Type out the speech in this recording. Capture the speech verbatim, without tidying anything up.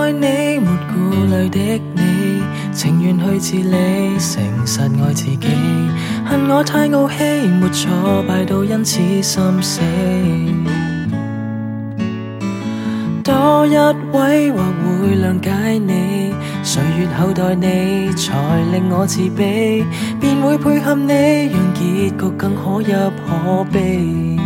愛你，沒顧慮的你，情願去治理，誠實愛自己。恨我太傲氣，沒挫敗到因此心死。多一位或會諒解你，歲月厚待你，才令我自卑，便會配合你，讓結局更可泣可悲。